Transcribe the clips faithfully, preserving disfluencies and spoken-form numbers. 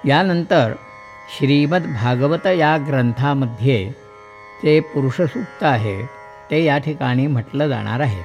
यानंतर श्रीमद्भागवत या ग्रंथामध्ये जे पुरुषसूक्त आहे ते या ठिकाणी म्हटलं जाणार आहे.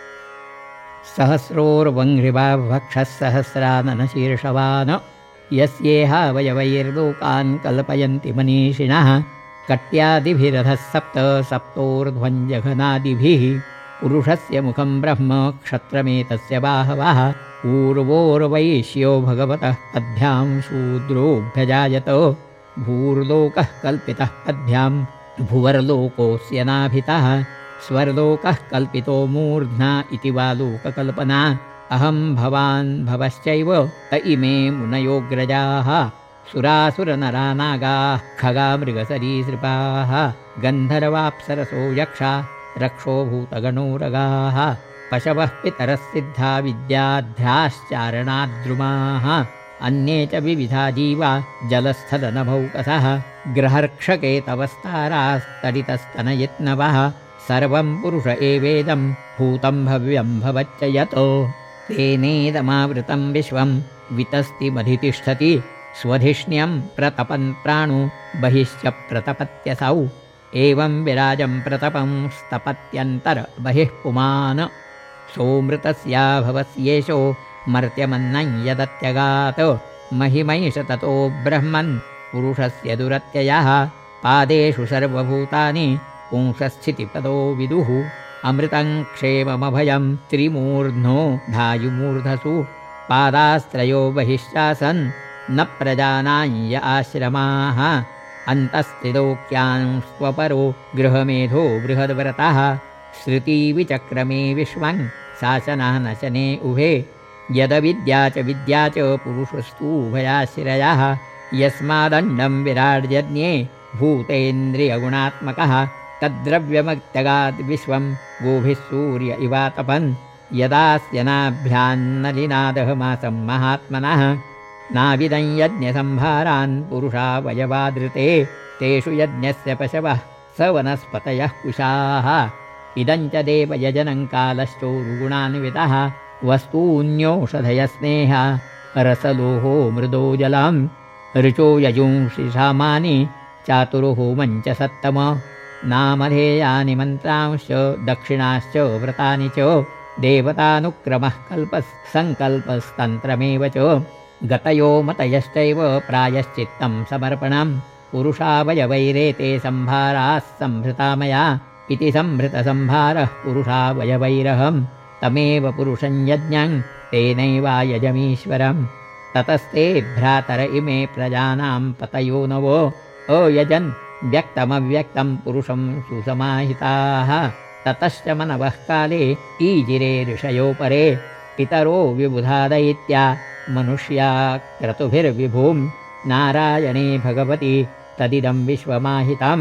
सहस्रोर्वङ्घ्रिभावक्षः सहस्राननशीर्षवान् यस्येहावयवैर्लोकान् कल्पयन्ति मनीषिणः कट्यादिभिरधः सप्त सप्तोर्ध्वञ्जघनादिभिः पुरुषस्य मुखं ब्रह्म क्षत्रमेतस्य बाहवः पूर्वोर्वैश्यो भगवतः पद्भ्यां शूद्रोऽभ्यजायत भूर्लोकः कल्पितः पद्भ्यां भुवर्लोकोऽस्य नाभितः स्वर्लोकः कल्पितो मूर्ध्ना इति वा लोककल्पना अहं भवान् भवश्चैव त इमे मुनयोऽग्रजाः सुरासुरनरा नागाः खगा मृगसरीसृपाः गन्धर्वाप्सरसो यक्षा रक्षो भूतगणोरगाः पशवः पितरः सिद्धा विद्याध्याश्चारणाद्रुमाः अन्ये च विविधा जीवा जलस्थलनभौकसः ग्रहर्क्षकेतवस्तारास्तडितस्तनयित्नवः सर्वं पुरुष एवेदं भूतं भव्यं भवच्च यतो तेनेदमावृतं विश्वं वितस्तिमधितिष्ठति स्वधिष्ण्यं प्रतपन् प्राणो बहिश्च प्रतपत्यसौ एवं विराजं प्रतपं स्तपत्यन्तर बहिः पुमान् सोमृतस्या भवस्येषो मर्त्यमन्नं यदत्यगात् महिमैष ततो ब्रह्मन् पुरुषस्य दुरत्ययः पादेषु सर्वभूतानि पुंसस्थितिपदो विदुः अमृतं क्षेममभयं त्रिमूर्ध्नो धायुमूर्धसु पादास्त्रयो बहिश्चासन् न प्रजानाय आश्रमाः अन्तस्त्रिलोक्यां स्वपरो गृहमेधो बृहद्व्रतः श्रुतिविचक्रमे विश्वं शासनानशने उभे यदविद्या च विद्या च पुरुषस्तु उभयाश्रयः यस्मादण्डं विराड्यज्ञे भूतेन्द्रियगुणात्मकः तद्द्रव्यमत्यगाद् विश्वं गोभिः सूर्य इवातपन् यदास्यनाभ्यान्नलिनादहमासं महात्मनः नाविदं यज्ञसंभारान् पुरुषावयवादृते तेषु यज्ञस्य पशवः स वनस्पतयः कुशाः इदं च देवयजनं कालश्चोरुगुणान्वितः वस्तून्योषधयस्नेह रसलोहो मृदो जलं ऋचो यजुंषि सामानि चातुर्होमं च सत्तम नामधेयानि मन्त्रांश्च दक्षिणाश्च व्रतानि च देवतानुक्रमः कल्पः सङ्कल्पस्तन्त्रमेव च गतयो मतयश्चैव प्रायश्चित्तं समर्पणं पुरुषावयवैरेते सम्भाराः सम्भृता मया इति सम्भृतसम्भारः पुरुषावयवैरहं तमेव पुरुषं यज्ञं तेनैवायजमीश्वरं ततस्ते भ्रातर इमे प्रजानां पतयो नवो अयजन् व्यक्तमव्यक्तं पुरुषं सुसमाहिताः ततश्च मनवः काले ईजिरे ऋषयो परे पितरो विबुधा दैत्या मनुष्या क्रतुभिर्विभूं नारायणे भगवति तदिदं विश्वमाहितं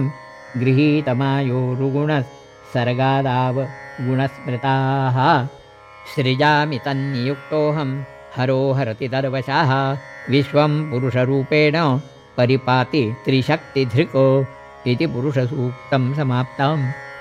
गृहीतमायोरुगुणसर्गादाव गुणस्मृताः सृजामि तन्नियुक्तोऽहं हरो हरति दर्वशः विश्वं पुरुषरूपेण परिपाति त्रिशक्तिधृको इति पुरुषसूक्तं समाप्तम्.